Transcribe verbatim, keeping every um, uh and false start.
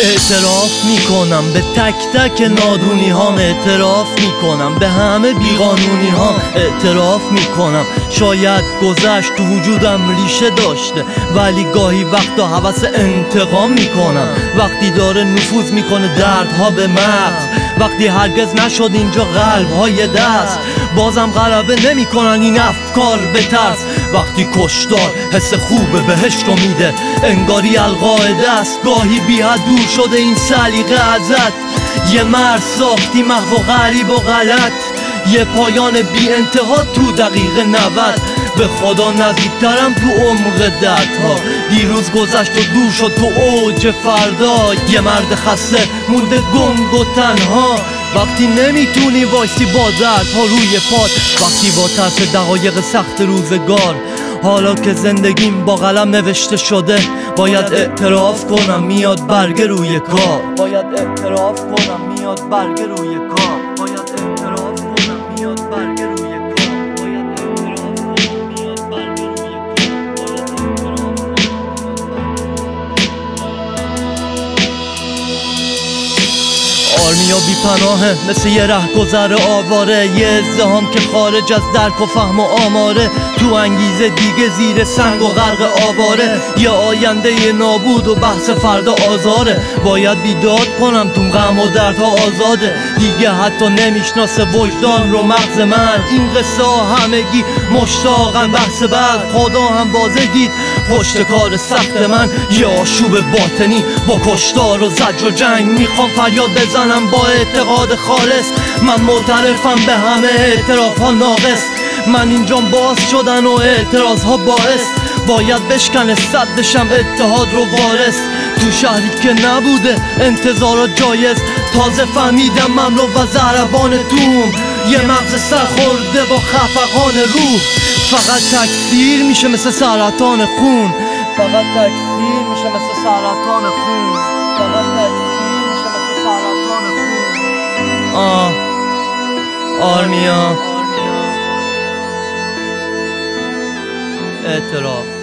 اعتراف میکنم به تک تک نادونی هام، اعتراف میکنم به همه بیقانونی هام، اعتراف میکنم شاید گذشت تو وجودم ریشه داشته، ولی گاهی وقتا هوس انتقام میکنم. وقتی داره نفوذ میکنه دردها به مغز، وقتی هرگز نشد اینجا قلبهای دست، بازم غلبه نمیکنن این افکار به ترس. وقتی کشتار حس خوب بهشت رو میده، انگاری القاعده است گاهی بی حد دور شده این سلیقه ازت. یه مرد ساختی محو و غریب و غلط، یه پایان بی انتها تو دقیقه نود. به خدا نزدیکترم تو عمق دردها، دیروز گذشت و دور شد تو اوج فردا. یه مرد خسته مونده گنگ و تنها، وقتی نمیتونی وایسی با دردها روی پات، وقتی با ترس دقایق سخت روزگار. حالا که زندگیم با قلم نوشته شده، باید اعتراف کنم میاد برگ روی کار، باید اعتراف کنم میاد برگ روی کار، باید اعتراف کنم میاد برگ روی کار. آرمیا بی پناهه مثل یه رهگذر آواره، یه ازدهام که خارج از درک و فهم و آماره، تو انگیزه دیگه زیر سنگ و غرق آواره. یه آینده یه نابود و بحث فردا آزاره، باید بیداد کنم تو غم و دردها آزاده. دیگه حتی نمیشناسه وجدان رو مغز من، این قصه ها همگی مشتاقن بحث بعد. خدا هم واضح دید پشت کار سخت من، یه آشوب باطنی با کشتار و زجر و جنگ. میخوام فریاد بزنم با اعتقاد خالص، من معترفم به همه اعتراف ها ناقص. من اینجام باز شدن و اعتراض ها باعث، باید بشکنه صدشم اتحاد رو وارث. تو شهری که نبوده انتظارات جایز، تازه فهمیدم مملو و ضربان دوم. یه مغز سرخورده با خفقان روح، فقط تکثیر میشه مثل سرطان خون، فقط تکثیر میشه مثل سرطان خون، فقط تکثیر میشه مثل سرطان خون. آه آرمیا اعتراف.